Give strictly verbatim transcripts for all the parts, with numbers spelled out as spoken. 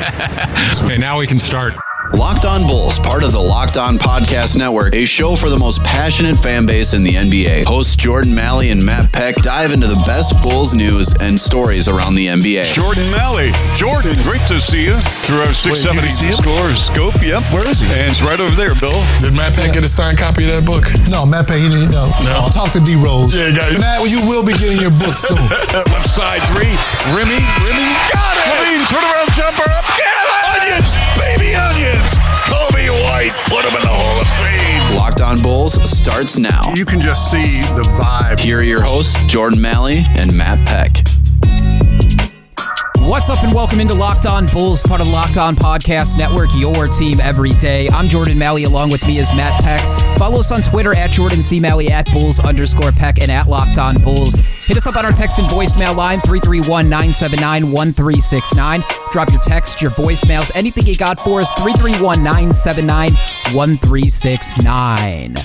Okay, now we can start. Locked On Bulls, part of the Locked On Podcast Network, a show for the most passionate fan base in the N B A. Hosts Jordan Malley and Matt Peck dive into the best Bulls news and stories around the N B A. Jordan Malley. Jordan, great to see you through our six seventy scores scope. Yep, where is he? And it's right over there, Bill. Did Matt Peck yeah. get a signed copy of that book? No, Matt Peck, he didn't know. No. Talk to D Rose. Yeah, guys. Matt, you will be getting your book soon. Left side three. Remy, Remy, got it! Levine, turnaround jumper up. Get it! Onions, baby onions! Kobe White, put him in the Hall of Fame. Locked On Bulls starts now. You can just see the vibe. Here are your hosts, Jordan Malley and Matt Peck. What's up and welcome into Locked On Bulls, part of the Locked On Podcast Network, your team every day. I'm Jordan Malley, along with me is Matt Peck. Follow us on Twitter at Jordan C. Malley, at Bulls underscore Peck, and at Locked On Bulls. Hit us up on our text and voicemail line, three three one, nine seven nine, one three six nine. Drop your text, your voicemails, anything you got for us, three three one, nine seven nine, one three six nine.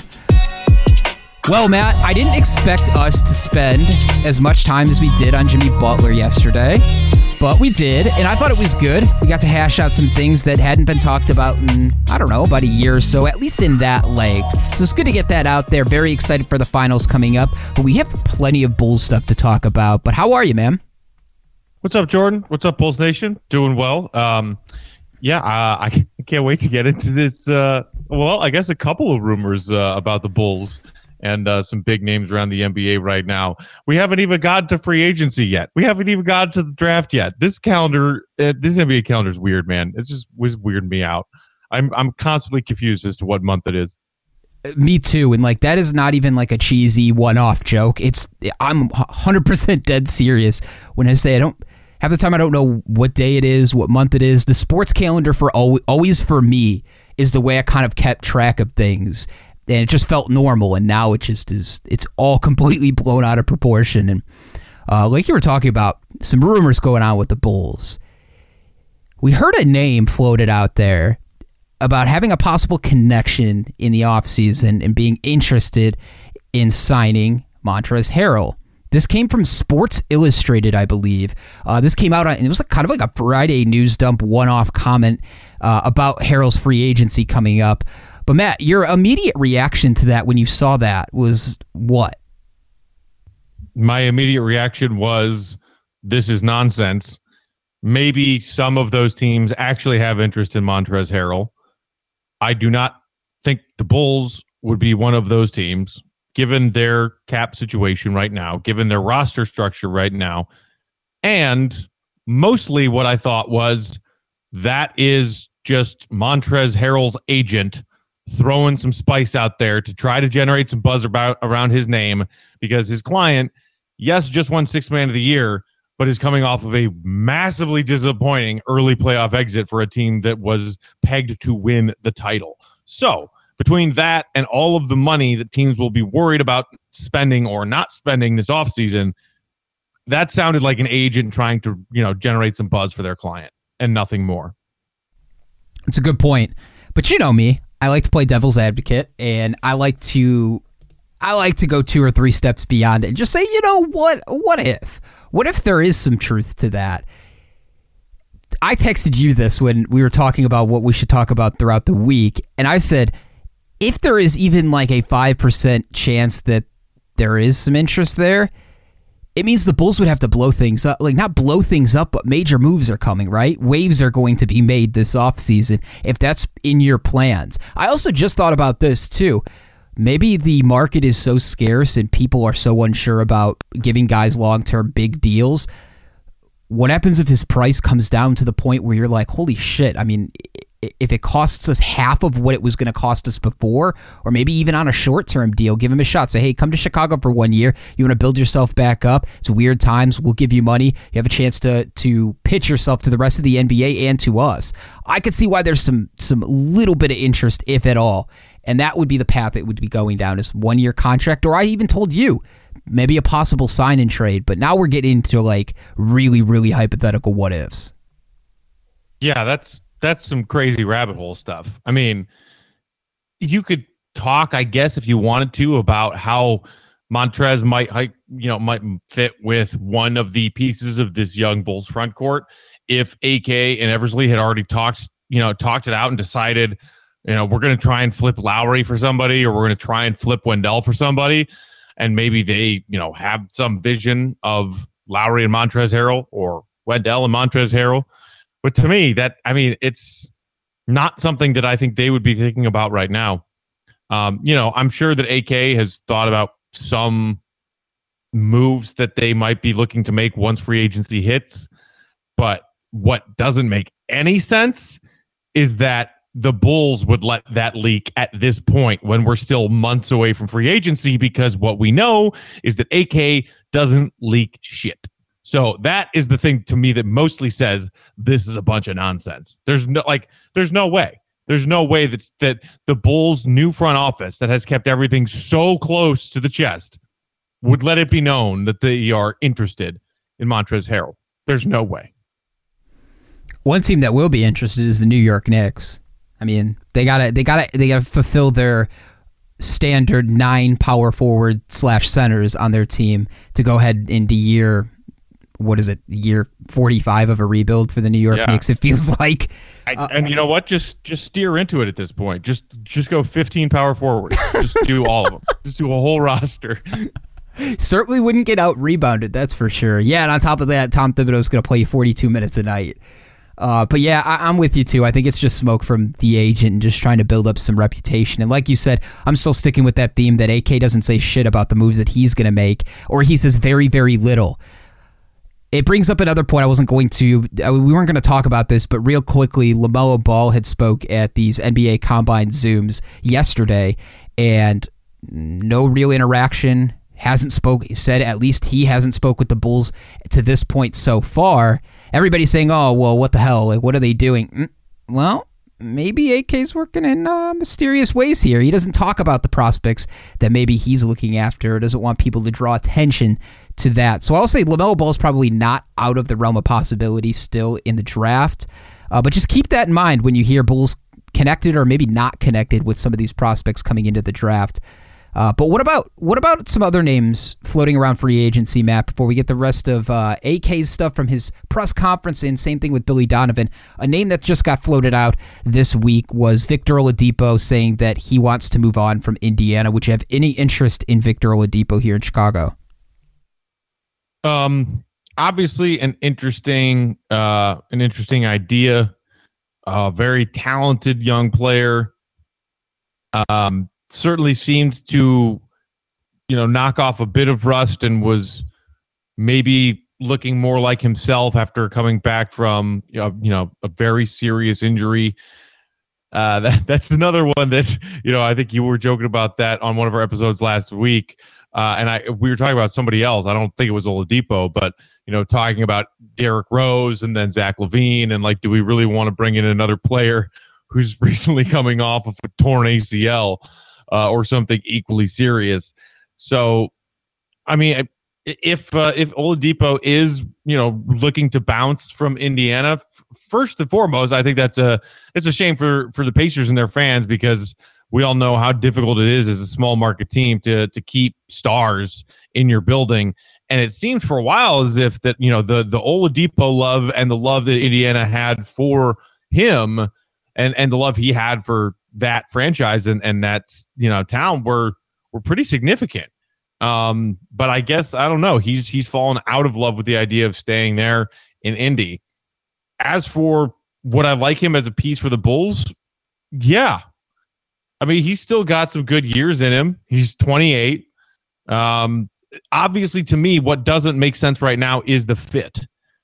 Well, Matt, I didn't expect us to spend as much time as we did on Jimmy Butler yesterday, but we did, and I thought it was good. We got to hash out some things that hadn't been talked about in, I don't know, about a year or so, at least in that leg. So it's good to get that out there. Very excited for the finals coming up, but we have plenty of Bulls stuff to talk about. But how are you, man? What's up, Jordan? What's up, Bulls Nation? Doing well. Um, yeah, uh, I can't wait to get into this. Uh, well, I guess a couple of rumors uh, about the Bulls and uh, some big names around the N B A right now. We haven't even gotten to free agency yet. We haven't even gotten to the draft yet. This calendar, uh, this N B A calendar is weird, man. It's just was weirding me out. I'm I'm constantly confused as to what month it is. Me too, and like that is not even like a cheesy one-off joke. It's I'm one hundred percent dead serious when I say I don't. Half the time I don't know what day it is, what month it is. The sports calendar for always, always for me is the way I kind of kept track of things. And it just felt normal, and now it just is, it's all completely blown out of proportion. And uh, like you were talking about, some rumors going on with the Bulls. We heard a name floated out there about having a possible connection in the offseason and being interested in signing Montrezl Harrell. This came from Sports Illustrated, I believe. Uh, this came out on, it was like, kind of like a Friday news dump one-off comment uh, about Harrell's free agency coming up. But Matt, your immediate reaction to that when you saw that was what? My immediate reaction was, this is nonsense. Maybe some of those teams actually have interest in Montrezl Harrell. I do not think the Bulls would be one of those teams, given their cap situation right now, given their roster structure right now. And mostly what I thought was, that is just Montrezl Harrell's agent throwing some spice out there to try to generate some buzz about around his name, because his client, yes, just won Sixth Man of the Year, but is coming off of a massively disappointing early playoff exit for a team that was pegged to win the title. So between that and all of the money that teams will be worried about spending or not spending this offseason, that sounded like an agent trying to, you know, generate some buzz for their client and nothing more. It's a good point. But you know me, I like to play devil's advocate, and I like to I like to go two or three steps beyond it and just say, you know what? What if? What if there is some truth to that? I texted you this when we were talking about what we should talk about throughout the week, and I said, if there is even like a five percent chance that there is some interest there, it means the Bulls would have to blow things up. Like, not blow things up, but major moves are coming, right? Waves are going to be made this offseason if that's in your plans. I also just thought about this, too. Maybe the market is so scarce and people are so unsure about giving guys long-term big deals. What happens if his price comes down to the point where you're like, holy shit, I mean, if it costs us half of what it was going to cost us before, or maybe even on a short-term deal, give him a shot. Say, hey, come to Chicago for one year. You want to build yourself back up. It's weird times. We'll give you money. You have a chance to to pitch yourself to the rest of the N B A and to us. I could see why there's some some little bit of interest, if at all. And that would be the path it would be going down, is one-year contract. Or I even told you, maybe a possible sign and trade. But now we're getting into like really, really hypothetical what-ifs. Yeah, that's... That's some crazy rabbit hole stuff. I mean, you could talk, I guess, if you wanted to, about how Montrez might, you know, might fit with one of the pieces of this young Bulls front court. If A K and Eversley had already talked, you know, talked it out and decided, you know, we're going to try and flip Lowry for somebody, or we're going to try and flip Wendell for somebody, and maybe they, you know, have some vision of Lowry and Montrezl Harrell, or Wendell and Montrezl Harrell. But to me, that, I mean, it's not something that I think they would be thinking about right now. Um, you know, I'm sure that A K has thought about some moves that they might be looking to make once free agency hits. But what doesn't make any sense is that the Bulls would let that leak at this point when we're still months away from free agency, because what we know is that A K doesn't leak shit. So that is the thing to me that mostly says this is a bunch of nonsense. There's no, like, there's no way. There's no way that, that the Bulls' new front office that has kept everything so close to the chest would let it be known that they are interested in Montrezl Harrell. There's no way. One team that will be interested is the New York Knicks. I mean, they gotta, they gotta, they gotta fulfill their standard nine power forward slash centers on their team to go ahead into year, what is it, year forty-five of a rebuild for the New York yeah. Knicks. It feels like. I, uh, and you know what? Just just steer into it at this point. Just just go fifteen power forwards. Just do all of them. Just do a whole roster. Certainly wouldn't get out rebounded, that's for sure. Yeah, and on top of that, Tom Thibodeau's going to play forty-two minutes a night. Uh, but yeah, I, I'm with you too. I think it's just smoke from the agent and just trying to build up some reputation. And like you said, I'm still sticking with that theme that A K doesn't say shit about the moves that he's going to make, or he says very, very little. It brings up another point I wasn't going to, we weren't going to talk about this, but real quickly, LaMelo Ball had spoke at these N B A Combine Zooms yesterday, and no real interaction, hasn't spoke, said at least he hasn't spoke with the Bulls to this point so far. Everybody's saying, oh, well, what the hell, like, what are they doing? Mm, well, maybe A K's working in uh, mysterious ways here. He doesn't talk about the prospects that maybe he's looking after, or doesn't want people to draw attention to that. So I'll say LaMelo Ball is probably not out of the realm of possibility still in the draft. Uh, but just keep that in mind when you hear Bulls connected or maybe not connected with some of these prospects coming into the draft. Uh, but what about what about some other names floating around free agency, Matt, before we get the rest of uh, A K's stuff from his press conference, and same thing with Billy Donovan. A name that just got floated out this week was Victor Oladipo, saying that he wants to move on from Indiana. Would you have any interest in Victor Oladipo here in Chicago? Um, obviously an interesting, uh, an interesting idea. A uh, very talented young player. Um. Certainly seemed to, you know, knock off a bit of rust and was maybe looking more like himself after coming back from, you know, you know a very serious injury. Uh, that that's another one that, you know, I think you were joking about that on one of our episodes last week. Uh, and I we were talking about somebody else. I don't think it was Oladipo, but, you know, talking about Derrick Rose and then Zach LaVine, and like, do we really want to bring in another player who's recently coming off of a torn A C L? Uh, or something equally serious. So, I mean, if uh, if Oladipo is, you know, looking to bounce from Indiana, f- first and foremost, I think that's a it's a shame for for the Pacers and their fans, because we all know how difficult it is as a small market team to to keep stars in your building. And it seems for a while as if that, you know, the the Oladipo love and the love that Indiana had for him, and and the love he had for that franchise and, and that's, you know, town were, were pretty significant. Um, but I guess, I don't know, he's, he's fallen out of love with the idea of staying there in Indy. As for would I like him as a piece for the Bulls? Yeah. I mean, he's still got some good years in him. He's twenty-eight. Um, obviously to me, what doesn't make sense right now is the fit.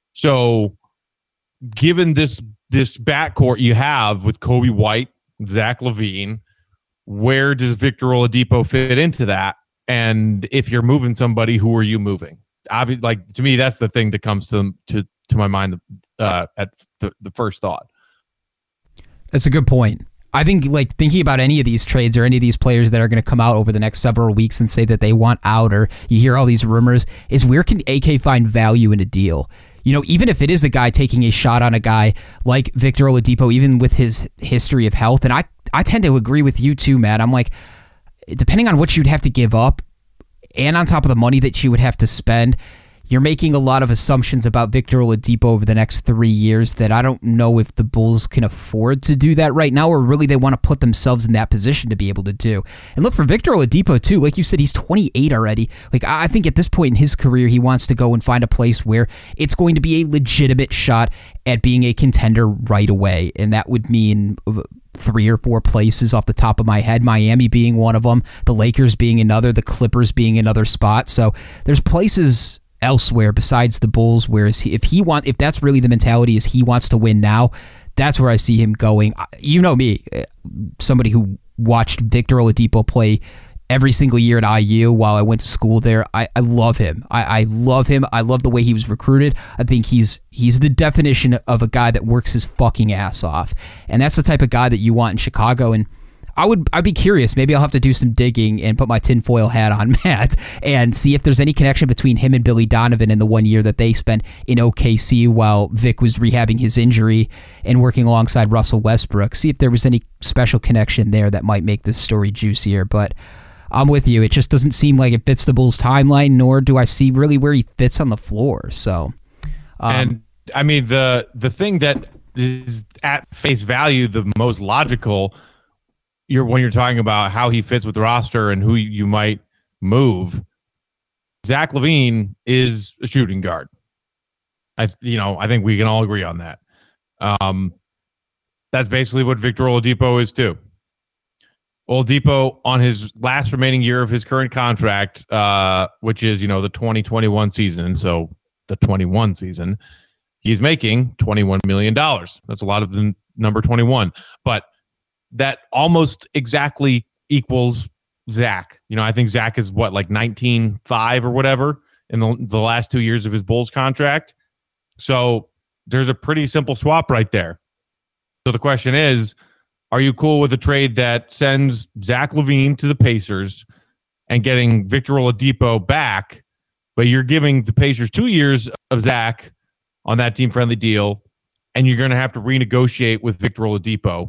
So given this, this backcourt you have with Kobe White, Zach LaVine, where does Victor Oladipo fit into that? And if you're moving somebody, who are you moving? Obviously, like, to me, that's the thing that comes to to, to my mind uh, at the, the first thought. That's a good point. I think, like, thinking about any of these trades or any of these players that are going to come out over the next several weeks and say that they want out, or you hear all these rumors, is where can A K find value in a deal? You know, even if it is a guy taking a shot on a guy like Victor Oladipo, even with his history of health, and I, I tend to agree with you too, Matt. I'm like, depending on what you'd have to give up, and on top of the money that you would have to spend, you're making a lot of assumptions about Victor Oladipo over the next three years that I don't know if the Bulls can afford to do that right now, or really they want to put themselves in that position to be able to do. And look, for Victor Oladipo too, like you said, he's twenty-eight already. Like, I think at this point in his career, he wants to go and find a place where it's going to be a legitimate shot at being a contender right away. And that would mean three or four places off the top of my head, Miami being one of them, the Lakers being another, the Clippers being another spot. So there's places elsewhere besides the Bulls, whereas he, if he want, if that's really the mentality is he wants to win now, that's where I see him going. You know me, somebody who watched Victor Oladipo play every single year at I U while I went to school there. I, I love him. I, I love him. I love the way he was recruited. I think he's he's the definition of a guy that works his fucking ass off, and that's the type of guy that you want in Chicago. And I would I'd be curious. Maybe I'll have to do some digging and put my tinfoil hat on, Matt, and see if there's any connection between him and Billy Donovan in the one year that they spent in O K C while Vic was rehabbing his injury and working alongside Russell Westbrook. See if there was any special connection there that might make this story juicier. But I'm with you. It just doesn't seem like it fits the Bulls' timeline, nor do I see really where he fits on the floor. So, um, and I mean the the thing that is at face value the most logical. You're when you're talking about how he fits with the roster and who you might move. Zach LaVine is a shooting guard. I, you know, I think we can all agree on that. Um, that's basically what Victor Oladipo is too. Oladipo on his last remaining year of his current contract, uh, which is you know the twenty twenty-one season, so the twenty-one season, he's making twenty-one million dollars. That's a lot of the number twenty-one, but that almost exactly equals Zach. You know, I think Zach is what, like nineteen five or whatever in the, the last two years of his Bulls contract. So there's a pretty simple swap right there. So the question is, are you cool with a trade that sends Zach LaVine to the Pacers and getting Victor Oladipo back, but you're giving the Pacers two years of Zach on that team-friendly deal, and you're going to have to renegotiate with Victor Oladipo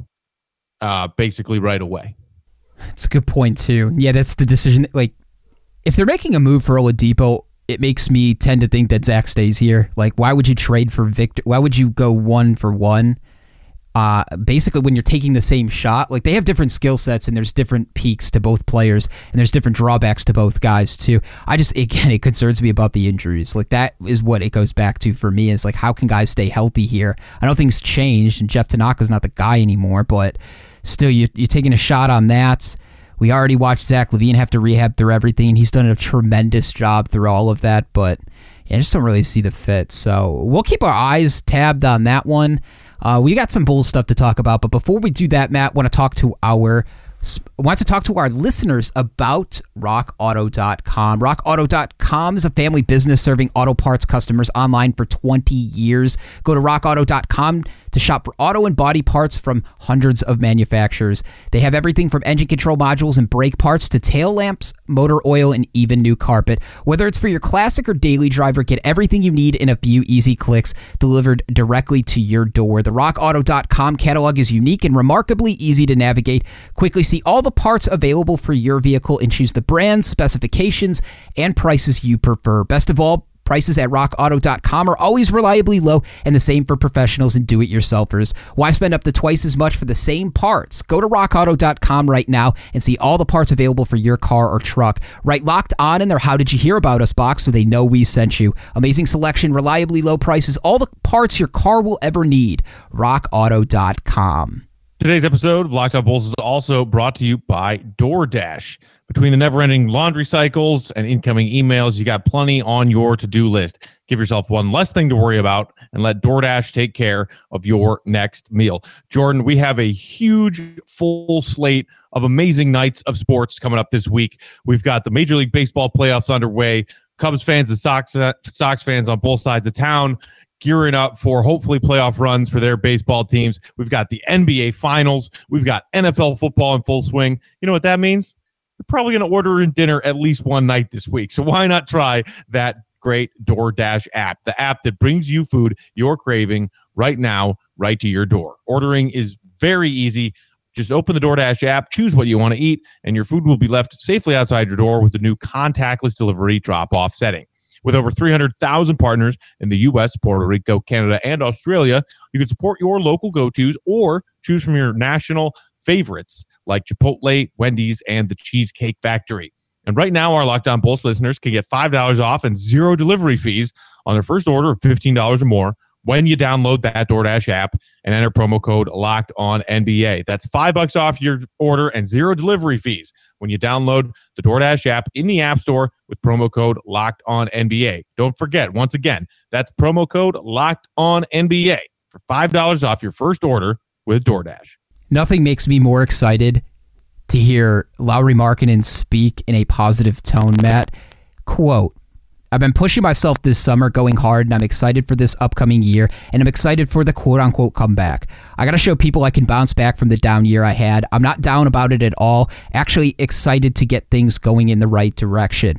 Uh, basically right away. It's a good point too. Yeah, that's the decision. That, like, if they're making a move for Oladipo, it makes me tend to think that Zach stays here. Like, why would you trade for Victor? Why would you go one for one? Uh, basically, when you're taking the same shot, like they have different skill sets and there's different peaks to both players and there's different drawbacks to both guys too. I just, again, it concerns me about the injuries. Like that is what it goes back to for me is like, how can guys stay healthy here? I know things changed and Jeff Tanaka's not the guy anymore, but still, you, you're taking a shot on that. We already watched Zach LaVine have to rehab through everything, and he's done a tremendous job through all of that, but yeah, I just don't really see the fit. So we'll keep our eyes tabbed on that one. Uh, we got some Bulls stuff to talk about, but before we do that, Matt, I want to talk to our wants to talk to our listeners about rock auto dot com. rock auto dot com is a family business serving auto parts customers online for twenty years. Go to rock auto dot com to shop for auto and body parts from hundreds of manufacturers. They have everything from engine control modules and brake parts to tail lamps, motor oil, and even new carpet. Whether it's for your classic or daily driver, get everything you need in a few easy clicks delivered directly to your door. The rock auto dot com catalog is unique and remarkably easy to navigate. Quickly see all the parts available for your vehicle and choose the brands, specifications, and prices you prefer. Best of all, prices at rock auto dot com are always reliably low, and the same for professionals and do-it-yourselfers. Why spend up to twice as much for the same parts? Go to rock auto dot com right now and see all the parts available for your car or truck. Write Locked On in their How Did You Hear About Us box so they know we sent you. Amazing selection, reliably low prices, all the parts your car will ever need. rock auto dot com. Today's episode of Locked On Bulls is also brought to you by DoorDash. Between the never-ending laundry cycles and incoming emails, you got plenty on your to-do list. Give yourself one less thing to worry about and let DoorDash take care of your next meal. Jordan, we have a huge full slate of amazing nights of sports coming up this week. We've got the Major League Baseball playoffs underway. Cubs fans and Sox, uh, Sox fans on both sides of town gearing up for hopefully playoff runs for their baseball teams. We've got the N B A Finals. We've got N F L football in full swing. You know what that means? You're probably going to order in dinner at least one night this week. So why not try that great DoorDash app, the app that brings you food you're craving right now, right to your door. Ordering is very easy. Just open the DoorDash app, choose what you want to eat, and your food will be left safely outside your door with the new contactless delivery drop-off setting. With over three hundred thousand partners in the U S, Puerto Rico, Canada, and Australia, you can support your local go-tos or choose from your national favorites like Chipotle, Wendy's, and the Cheesecake Factory. And right now, our Locked On Pulse listeners can get five dollars off and zero delivery fees on their first order of fifteen dollars or more when you download that DoorDash app and enter promo code Locked On N B A. That's five bucks off your order and zero delivery fees when you download the DoorDash app in the App Store with promo code Locked On N B A. Don't forget, once again, that's promo code Locked On N B A for five dollars off your first order with DoorDash. Nothing makes me more excited to hear Lauri Markkanen speak in a positive tone, Matt. Quote, I've been pushing myself this summer, going hard, and I'm excited for this upcoming year, and I'm excited for the quote-unquote comeback. I got to show people I can bounce back from the down year I had. I'm not down about it at all. Actually excited to get things going in the right direction.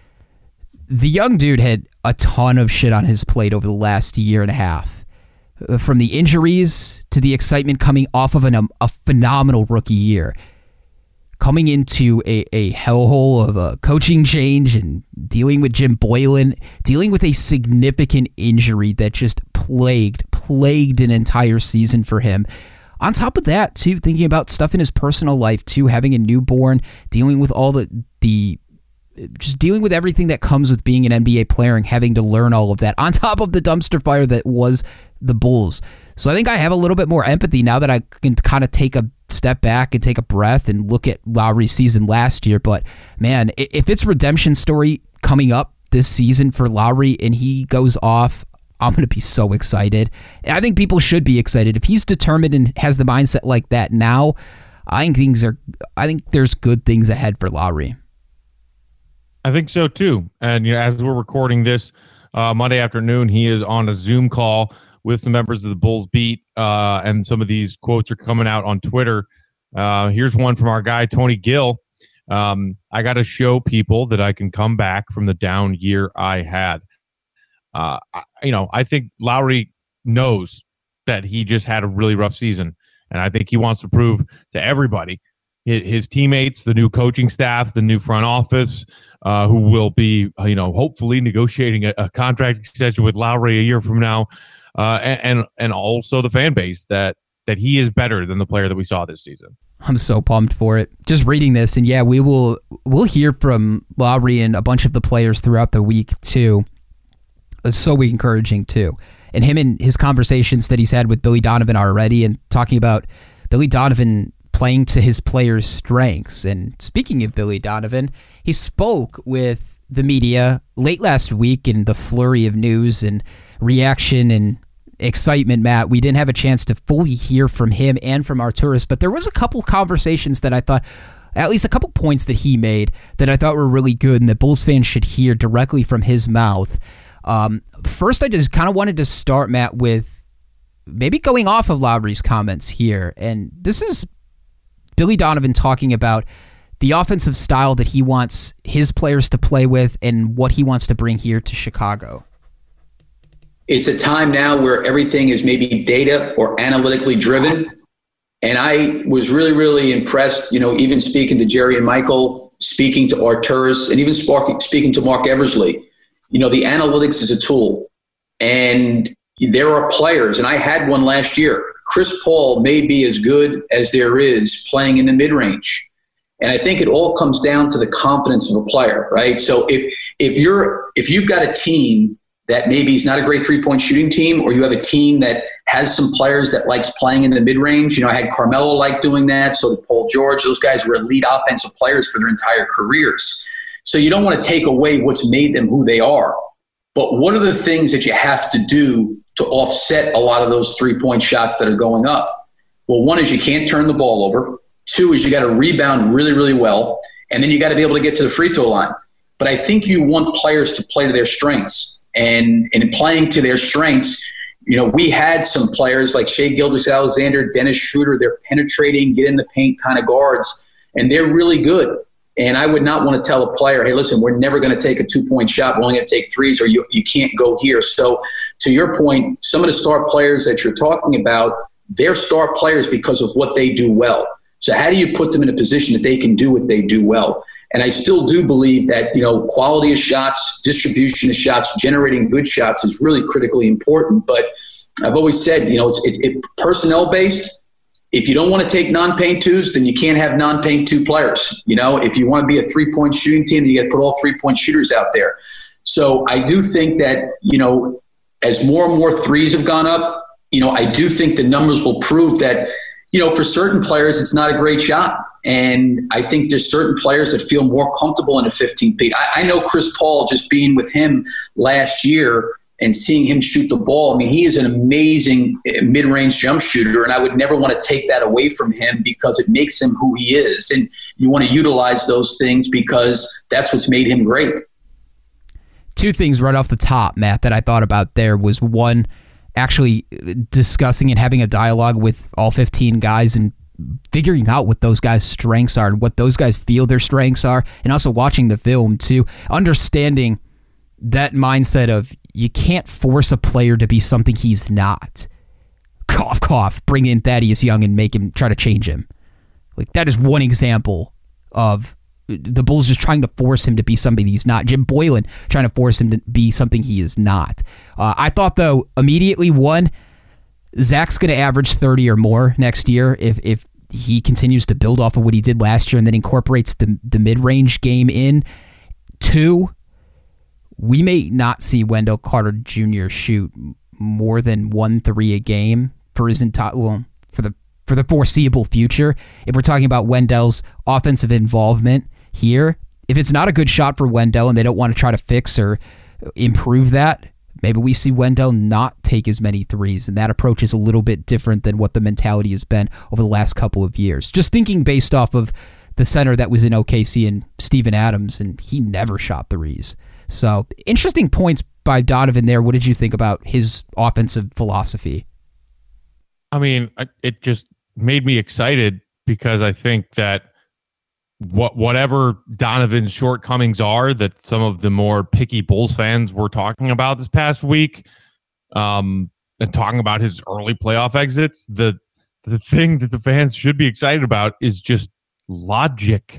The young dude had a ton of shit on his plate over the last year and a half. From the injuries to the excitement coming off of an, um, a phenomenal rookie year. Coming into a, a hellhole of a coaching change and dealing with Jim Boylan, dealing with a significant injury that just plagued, plagued an entire season for him. On top of that, too, thinking about stuff in his personal life, too, having a newborn, dealing with all the, the just dealing with everything that comes with being an N B A player and having to learn all of that, on top of the dumpster fire that was the Bulls. So I think I have a little bit more empathy now that I can kind of take a step back and take a breath and look at Lauri's season last year. But man, if it's redemption story coming up this season for Lauri and he goes off, I'm going to be so excited. And I think people should be excited. If he's determined and has the mindset like that now, I think things are, I think there's good things ahead for Lauri. I think so too. And you know, as we're recording this uh, Monday afternoon, he is on a Zoom call with some members of the Bulls beat, uh, and some of these quotes are coming out on Twitter. Uh, here's one from our guy, Tony Gill. Um, I got to show people that I can come back from the down year I had. Uh, I, you know, I think Lauri knows that he just had a really rough season, and I think he wants to prove to everybody, his, his teammates, the new coaching staff, the new front office, uh, who will be, you know, hopefully negotiating a, a contract extension with Lauri a year from now. Uh, and, and and also the fan base that that he is better than the player that we saw this season. I'm so pumped for it. Just reading this, and yeah, we will we'll hear from Lauri and a bunch of the players throughout the week too. It's so encouraging too, and him and his conversations that he's had with Billy Donovan already, and talking about Billy Donovan playing to his players' strengths. And speaking of Billy Donovan, he spoke with the media late last week in the flurry of news and reaction and excitement, Matt. We didn't have a chance to fully hear from him and from Arturas, but there was a couple conversations that I thought, at least a couple points that he made that I thought were really good and that Bulls fans should hear directly from his mouth. Um, first, I just kind of wanted to start, Matt, with maybe going off of Lauri's comments here. And this is Billy Donovan talking about the offensive style that he wants his players to play with and what he wants to bring here to Chicago. It's a time now where everything is maybe data or analytically driven. And I was really, really impressed, you know, even speaking to Jerry and Michael, speaking to Arturas, and even speaking to Mark Eversley. You know, the analytics is a tool. And there are players, and I had one last year. Chris Paul may be as good as there is playing in the mid-range. And I think it all comes down to the confidence of a player, right? So if if you're if you've got a team that maybe is not a great three-point shooting team, or you have a team that has some players that likes playing in the mid-range. You know, I had Carmelo like doing that, so did Paul George. Those guys were elite offensive players for their entire careers. So you don't want to take away what's made them who they are. But what are the things that you have to do to offset a lot of those three-point shots that are going up? Well, one is you can't turn the ball over. Two is you got to rebound really, really well. And then you got to be able to get to the free throw line. But I think you want players to play to their strengths. And, and in playing to their strengths, you know, we had some players like Shai Gilgeous-Alexander, Dennis Schroeder. They're penetrating, get in the paint kind of guards, and they're really good. And I would not want to tell a player, hey, listen, we're never going to take a two-point shot. We're only going to take threes, or you, you can't go here. So to your point, some of the star players that you're talking about, they're star players because of what they do well. So how do you put them in a position that they can do what they do well? And I still do believe that, you know, quality of shots, distribution of shots, generating good shots is really critically important. But I've always said, you know, it's it, it, personnel-based. If you don't want to take non-paint twos, then you can't have non-paint two players. You know, if you want to be a three-point shooting team, then you got to put all three-point shooters out there. So I do think that, you know, as more and more threes have gone up, you know, I do think the numbers will prove that, you know, for certain players, it's not a great shot. And I think there's certain players that feel more comfortable in a fifteen feet. I, I know Chris Paul, just being with him last year and seeing him shoot the ball. I mean, he is an amazing mid-range jump shooter, and I would never want to take that away from him because it makes him who he is. And you want to utilize those things because that's what's made him great. Two things right off the top, Matt, that I thought about there was one, actually discussing and having a dialogue with all fifteen guys and figuring out what those guys' strengths are and what those guys feel their strengths are, and also watching the film too, understanding that mindset of you can't force a player to be something he's not. Cough, cough, bring in Thaddeus Young and make him try to change him. Like, that is one example of the Bulls just trying to force him to be something he's not. Jim Boylan trying to force him to be something he is not. Uh, I thought, though, immediately, one, Zach's going to average thirty or more next year if if he continues to build off of what he did last year and then incorporates the, the mid-range game in. Two, we may not see Wendell Carter Junior shoot more than one three a game for his entire well, for the for the foreseeable future. If we're talking about Wendell's offensive involvement here, if it's not a good shot for Wendell and they don't want to try to fix or improve that, maybe we see Wendell not take as many threes, and that approach is a little bit different than what the mentality has been over the last couple of years. Just thinking based off of the center that was in O K C and Steven Adams, and he never shot threes. So, interesting points by Donovan there. What did you think about his offensive philosophy? I mean, it just made me excited because I think that what whatever Donovan's shortcomings are that some of the more picky Bulls fans were talking about this past week, um, and talking about his early playoff exits, the the thing that the fans should be excited about is just logic.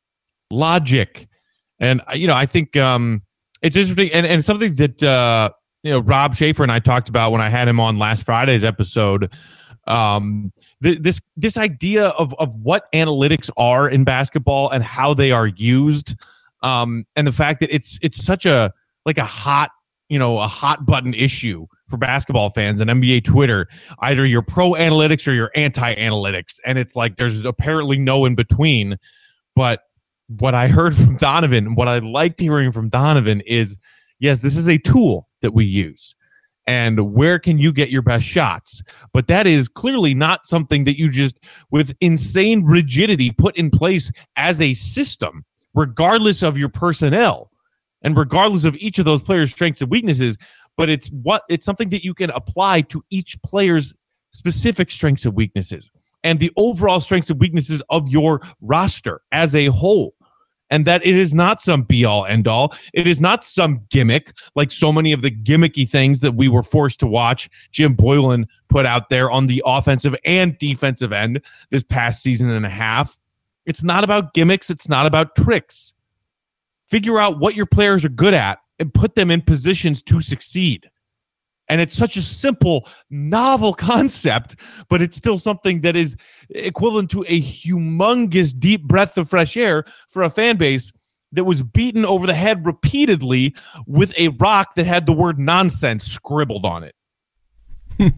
Logic. And, you know, I think um, it's interesting, and, and something that, uh, you know, Rob Schaefer and I talked about when I had him on last Friday's episode. Um, th- this this idea of of what analytics are in basketball and how they are used, um, and the fact that it's it's such a like a hot you know a hot button issue for basketball fans and N B A Twitter. Either you're pro analytics or you're anti analytics, and it's like there's apparently no in between. But what I heard from Donovan, what I liked hearing from Donovan is, yes, this is a tool that we use. And where can you get your best shots? But that is clearly not something that you just, with insane rigidity, put in place as a system, regardless of your personnel and regardless of each of those players' strengths and weaknesses. But it's what it's something that you can apply to each player's specific strengths and weaknesses and the overall strengths and weaknesses of your roster as a whole. And that it is not some be-all, end-all. It is not some gimmick like so many of the gimmicky things that we were forced to watch Jim Boylan put out there on the offensive and defensive end this past season and a half. It's not about gimmicks. It's not about tricks. Figure out what your players are good at and put them in positions to succeed. And it's such a simple, novel concept, but it's still something that is equivalent to a humongous deep breath of fresh air for a fan base that was beaten over the head repeatedly with a rock that had the word nonsense scribbled on it.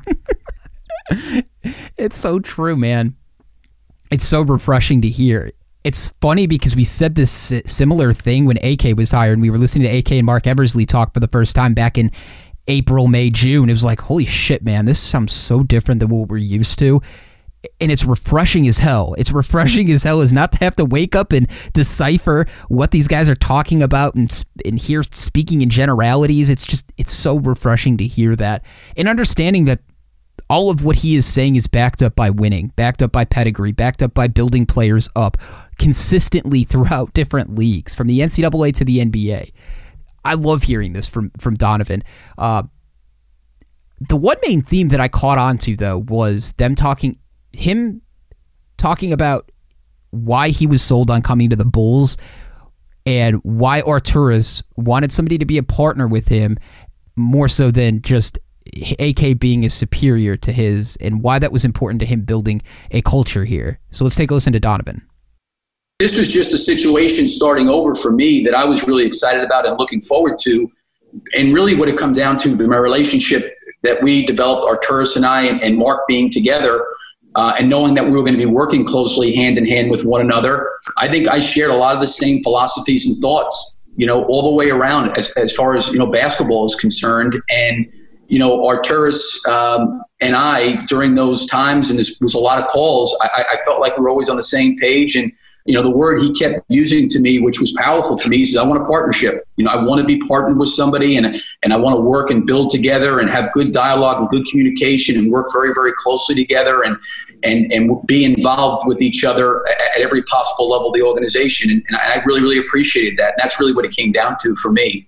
It's so true, man. It's so refreshing to hear. It's funny because we said this similar thing when A K was hired, and we were listening to A K and Mark Eversley talk for the first time back in April, May, June. It was like, holy shit, man, this sounds so different than what we're used to. And it's refreshing as hell. It's refreshing as hell is not to have to wake up and decipher what these guys are talking about and, and hear speaking in generalities. It's just, it's so refreshing to hear that. And understanding that all of what he is saying is backed up by winning, backed up by pedigree, backed up by building players up consistently throughout different leagues, from the N C double A to the N B A. I love hearing this from, from Donovan. Uh, the one main theme that I caught on to, though, was them talking, him talking about why he was sold on coming to the Bulls and why Arturas wanted somebody to be a partner with him more so than just A K being as superior to his, and why that was important to him building a culture here. So let's take a listen to Donovan. This was just a situation starting over for me that I was really excited about and looking forward to. And really what it come down to, the my relationship that we developed, Arturas and I and, and Mark being together, uh, and knowing that we were going to be working closely hand in hand with one another. I think I shared a lot of the same philosophies and thoughts, you know, all the way around as, as far as, you know, basketball is concerned. And, you know, Arturas um, and I, during those times, and this was a lot of calls, I, I felt like we were always on the same page. And, you know, the word he kept using to me, which was powerful to me, he says, I want a partnership. You know, I want to be partnered with somebody, and and I want to work and build together and have good dialogue and good communication and work very, very closely together and and and be involved with each other at every possible level of the organization. And, and I really, really appreciated that. And that's really what it came down to for me.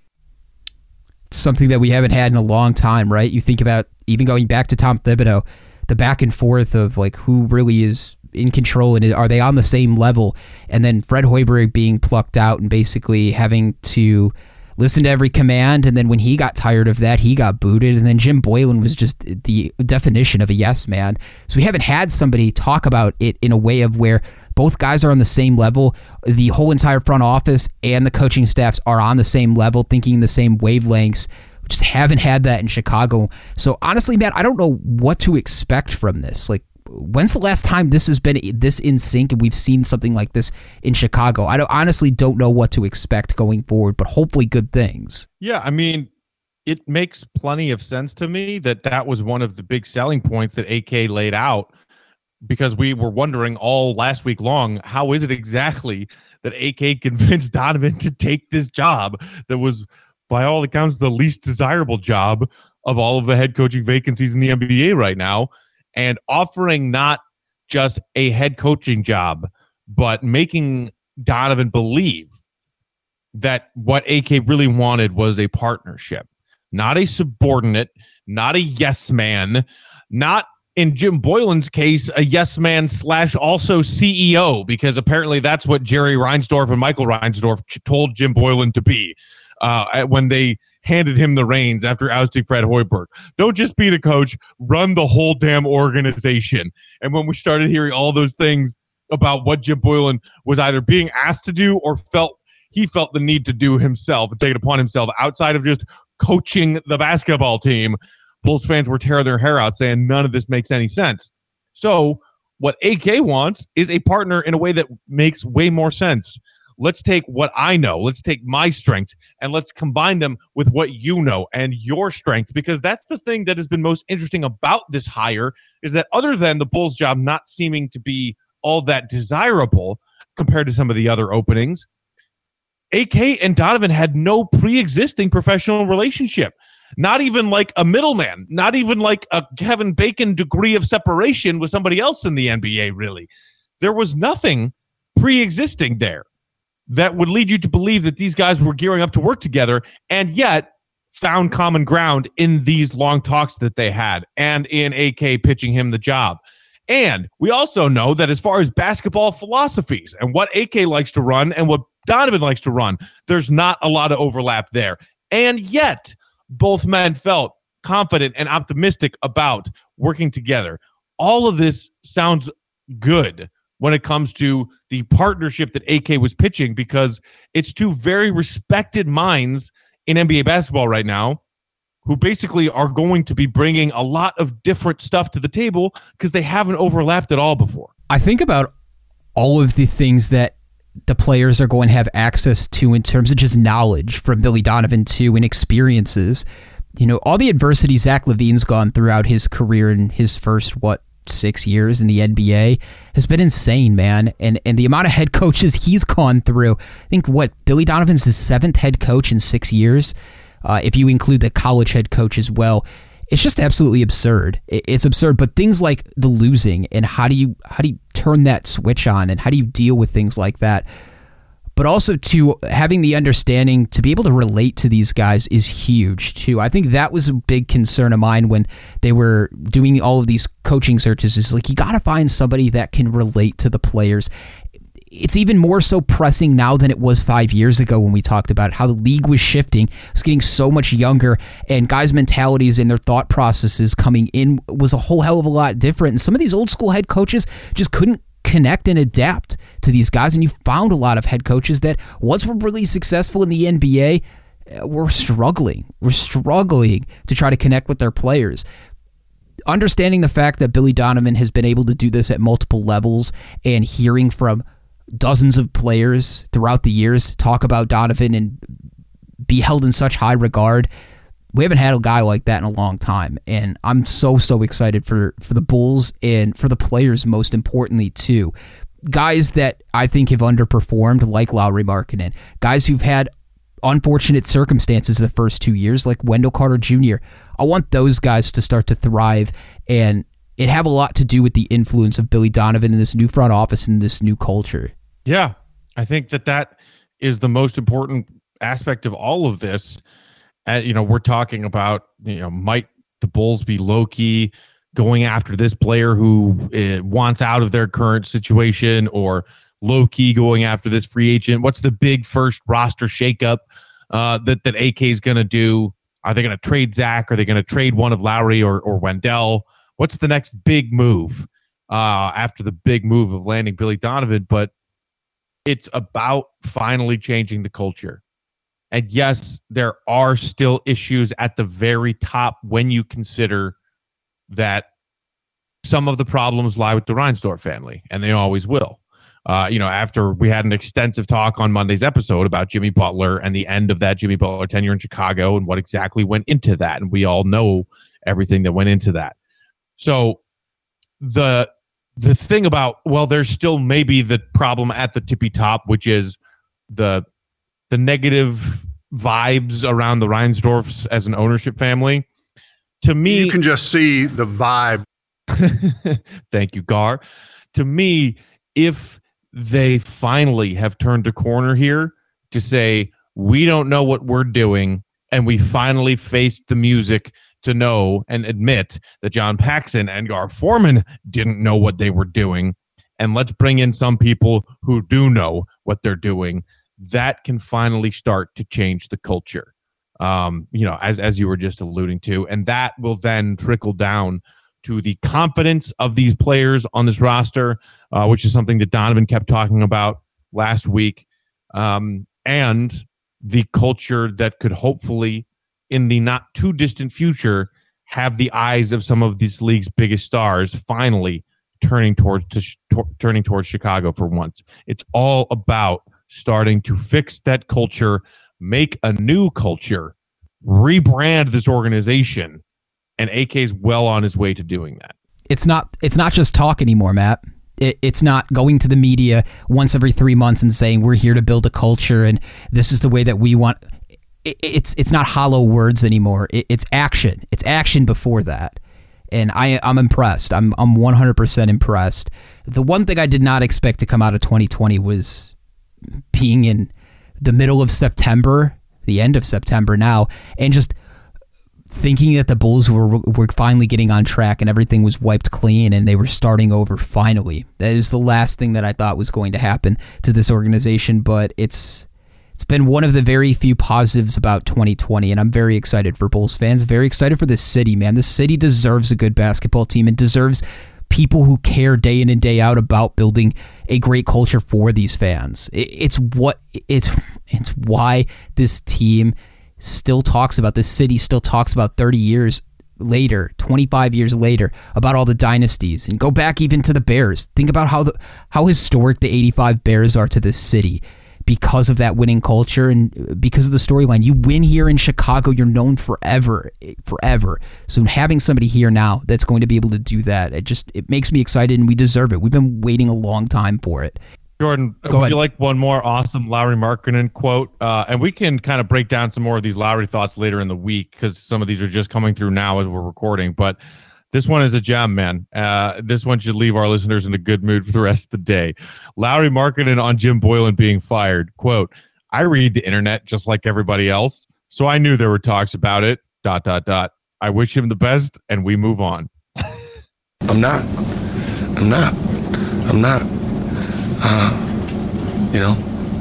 Something that we haven't had in a long time, right? You think about even going back to Tom Thibodeau, the back and forth of like who really is in control and are they on the same level, and then Fred Hoiberg being plucked out and basically having to listen to every command, and then when he got tired of that, he got booted, and then Jim Boylen was just the definition of a yes man. So we haven't had somebody talk about it in a way of where both guys are on the same level, the whole entire front office and the coaching staffs are on the same level, thinking the same wavelengths. We just haven't had that in Chicago. So honestly, Matt, I don't know what to expect from this. Like, when's the last time this has been this in sync and we've seen something like this in Chicago? I don't, honestly don't know what to expect going forward, but hopefully good things. Yeah, I mean, it makes plenty of sense to me that that was one of the big selling points that A K laid out, because we were wondering all last week long, how is it exactly that A K convinced Donovan to take this job that was, by all accounts, the least desirable job of all of the head coaching vacancies in the N B A right now, and offering not just a head coaching job, but making Donovan believe that what A K really wanted was a partnership, not a subordinate, not a yes man, not, in Jim Boylen's case, a yes man slash also C E O, because apparently that's what Jerry Reinsdorf and Michael Reinsdorf told Jim Boylen to be uh, when they handed him the reins after ousting Fred Hoiberg. Don't just be the coach, run the whole damn organization. And when we started hearing all those things about what Jim Boylen was either being asked to do or felt he felt the need to do himself and take it upon himself outside of just coaching the basketball team, Bulls fans were tearing their hair out saying none of this makes any sense. So what A K wants is a partner in a way that makes way more sense. Let's take what I know, let's take my strengths, and let's combine them with what you know and your strengths, because that's the thing that has been most interesting about this hire, is that other than the Bulls job not seeming to be all that desirable compared to some of the other openings, A K and Donovan had no pre-existing professional relationship. Not even like a middleman, not even like a Kevin Bacon degree of separation with somebody else in the N B A, really. There was nothing pre-existing there that would lead you to believe that these guys were gearing up to work together, and yet found common ground in these long talks that they had and in A K pitching him the job. And we also know that as far as basketball philosophies and what A K likes to run and what Donovan likes to run, there's not a lot of overlap there. And yet, both men felt confident and optimistic about working together. All of this sounds good when it comes to the partnership that A K was pitching, because it's two very respected minds in N B A basketball right now who basically are going to be bringing a lot of different stuff to the table because they haven't overlapped at all before. I think about all of the things that the players are going to have access to in terms of just knowledge from Billy Donovan too, and experiences. You know, all the adversity Zach LaVine's gone throughout his career in his first, what, six years in the N B A has been insane, man. And and the amount of head coaches he's gone through. I think, what, Billy Donovan's his seventh head coach in six years, uh, if you include the college head coach as well. It's just absolutely absurd. It's absurd. But things like the losing and how do you how do you turn that switch on and how do you deal with things like that? But also to having the understanding to be able to relate to these guys is huge too. I think that was a big concern of mine when they were doing all of these coaching searches. Is like, you got to find somebody that can relate to the players. it's even more so pressing now than it was five years ago when we talked about it, how the league was shifting. It was getting so much younger, and guys' mentalities and their thought processes coming in was a whole hell of a lot different. And some of these old school head coaches just couldn't connect and adapt to these guys. And you found a lot of head coaches that once were really successful in the N B A, were struggling. We're struggling to try to connect with their players. Understanding the fact that Billy Donovan has been able to do this at multiple levels and hearing from dozens of players throughout the years talk about Donovan and be held in such high regard, we haven't had a guy like that in a long time. And I'm so, so excited for, for the Bulls and for the players, most importantly, too. Guys that I think have underperformed, like Lauri Markkanen. Guys who've had unfortunate circumstances the first two years, like Wendell Carter Junior I want those guys to start to thrive, and it have a lot to do with the influence of Billy Donovan in this new front office and this new culture. Yeah, I think that that is the most important aspect of all of this. Uh, you know, we're talking about, you know, might the Bulls be low-key going after this player who uh, wants out of their current situation, or low-key going after this free agent? What's the big first roster shakeup uh, that, that A K is going to do? Are they going to trade Zach? Are they going to trade one of Lowry or, or Wendell? What's the next big move uh, after the big move of landing Billy Donovan? But it's about finally changing the culture. And yes, there are still issues at the very top when you consider that some of the problems lie with the Reinsdorf family, and they always will. Uh, you know, after we had an extensive talk on Monday's episode about Jimmy Butler and the end of that Jimmy Butler tenure in Chicago and what exactly went into that, and we all know everything that went into that. So the the thing about, well, there's still maybe the problem at the tippy top, which is the the negative vibes around the Reinsdorfs as an ownership family. To me, you can just see the vibe. Thank you, Gar. To me, if they finally have turned a corner here to say, we don't know what we're doing, and we finally faced the music to know and admit that John Paxson and Gar Forman didn't know what they were doing, and let's bring in some people who do know what they're doing, that can finally start to change the culture. Um, you know, as, as you were just alluding to, and that will then trickle down to the confidence of these players on this roster, uh, which is something that Donovan kept talking about last week, um, and the culture that could hopefully, in the not too distant future, have the eyes of some of this league's biggest stars finally turning towards to sh- t- turning towards Chicago for once. It's all about starting to fix that culture, make a new culture, rebrand this organization. And A K's well on his way to doing that. It's not it's not just talk anymore, Matt. It, it's not going to the media once every three months and saying we're here to build a culture and this is the way that we want. It, it's it's not hollow words anymore. It, it's action. It's action before that. And I, I'm impressed. I'm I'm one hundred percent impressed. The one thing I did not expect to come out of twenty twenty was being in the middle of September, the end of September now, and just thinking that the Bulls were were finally getting on track and everything was wiped clean and they were starting over finally. That is the last thing that I thought was going to happen to this organization, but it's it's been one of the very few positives about twenty twenty, and I'm very excited for Bulls fans, very excited for this city, man. This city deserves a good basketball team and deserves people who care day in and day out about building a great culture for these fans. It's what it's it's why this team still talks about, this city still talks about thirty years later, twenty-five years later, about all the dynasties. And go back even to the Bears. Think about how the how historic the eighty-five Bears are to this city because of that winning culture and because of the storyline. You win here in Chicago, you're known forever, forever. So having somebody here now that's going to be able to do that, it just it makes me excited, and we deserve it. We've been waiting a long time for it. Jordan, Go would ahead. you like one more awesome Lauri Markkanen quote? Uh, and we can kind of break down some more of these Lauri thoughts later in the week because some of these are just coming through now as we're recording. But this one is a gem, man. Uh, this one should leave our listeners in a good mood for the rest of the day. Lauri Markkanen on Jim Boylen being fired. Quote, I read the internet just like everybody else, so I knew there were talks about it. Dot, dot, dot. I wish him the best, and we move on. I'm not. I'm not. I'm not. Uh, You know,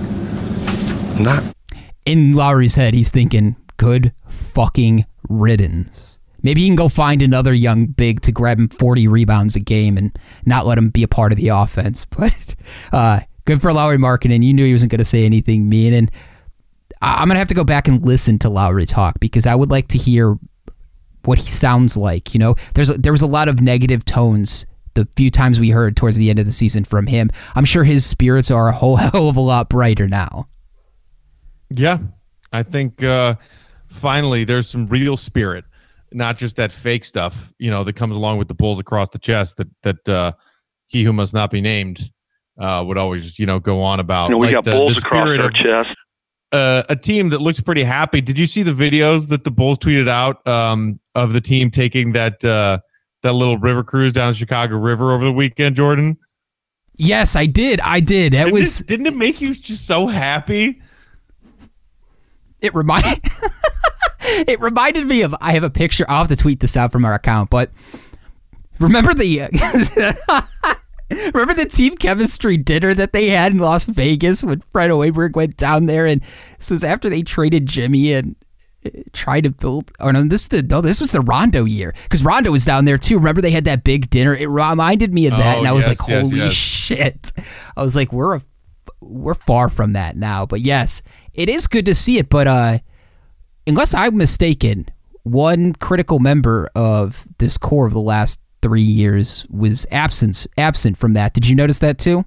I'm not. In Lowry's head, he's thinking, good fucking riddance. Maybe he can go find another young big to grab him forty rebounds a game and not let him be a part of the offense. But uh, good for Lauri Markkanen. You knew he wasn't going to say anything mean. And I'm going to have to go back and listen to Lowry talk because I would like to hear what he sounds like. You know, there's a, there was a lot of negative tones the few times we heard towards the end of the season from him. I'm sure his spirits are a whole hell of a lot brighter now. Yeah, I think uh, finally there's some real spirit, not just that fake stuff, you know, that comes along with the Bulls across the chest that that uh, he who must not be named uh, would always, you know, go on about. You know, we like got the, Bulls the across our of, chest. Uh, a team that looks pretty happy. Did you see the videos that the Bulls tweeted out um, of the team taking that uh, that little river cruise down the Chicago River over the weekend, Jordan? Yes, I did. I did. It didn't was. It, didn't it make you just so happy? It reminded. It reminded me of. I have a picture. I'll have to tweet this out from our account. But remember the. Uh, remember the team chemistry dinner that they had in Las Vegas when Fred Hoiberg went down there, and this was after they traded Jimmy and tried to build. Oh no, this the no, this was the Rondo year because Rondo was down there too. Remember they had that big dinner. It reminded me of that, oh, and I was yes, like, yes, "Holy yes. shit!" I was like, "We're a, we're far from that now." But yes, it is good to see it. But uh, unless I'm mistaken, one critical member of this core of the last three years was absent absent from that. Did you notice that too?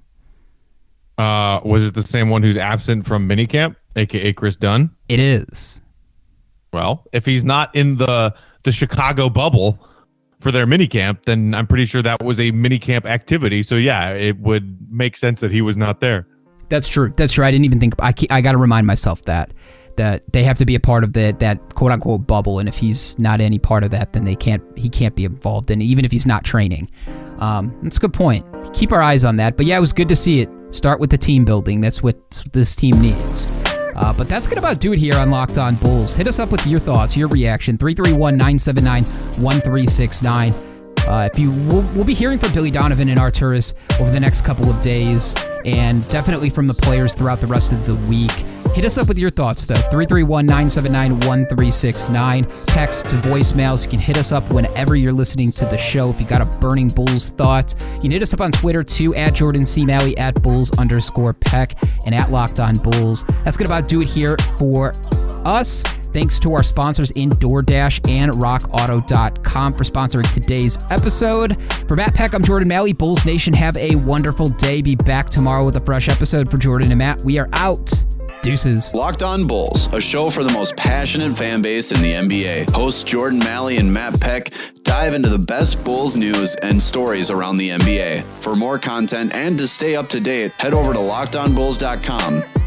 Uh, was it the same one who's absent from minicamp, aka Chris Dunn? It is. Well, if he's not in the the Chicago bubble for their minicamp, then I'm pretty sure that was a minicamp activity. So yeah, it would make sense that he was not there. That's true. That's true. I didn't even think. I I got to remind myself that that they have to be a part of the, that quote unquote bubble, and if he's not any part of that, then they can't. He can't be involved in it, even if he's not training. Um, that's a good point. Keep our eyes on that. But yeah, it was good to see it. Start with the team building. That's what this team needs. Uh, but that's going to about do it here on Locked On Bulls. Hit us up with your thoughts, your reaction. three three one, nine seven nine, one three six nine. Uh, if you, we'll, we'll be hearing from Billy Donovan and Arturas over the next couple of days, and definitely from the players throughout the rest of the week. Hit us up with your thoughts, though. three three one, nine seven nine, one three six nine. Text to voicemails. You can hit us up whenever you're listening to the show. If you got a burning Bulls thought, you can hit us up on Twitter, too, at Jordan C. Malley, at Bulls underscore Peck, and at Locked On Bulls. That's going to about do it here for us. Thanks to our sponsors in DoorDash and rock auto dot com for sponsoring today's episode. For Matt Peck, I'm Jordan Malley. Bulls Nation, have a wonderful day. Be back tomorrow with a fresh episode. For Jordan and Matt, we are out. Deuces. Locked On Bulls, a show for the most passionate fan base in the N B A. Hosts Jordan Malley and Matt Peck dive into the best Bulls news and stories around the N B A. For more content and to stay up to date, head over to locked on bulls dot com.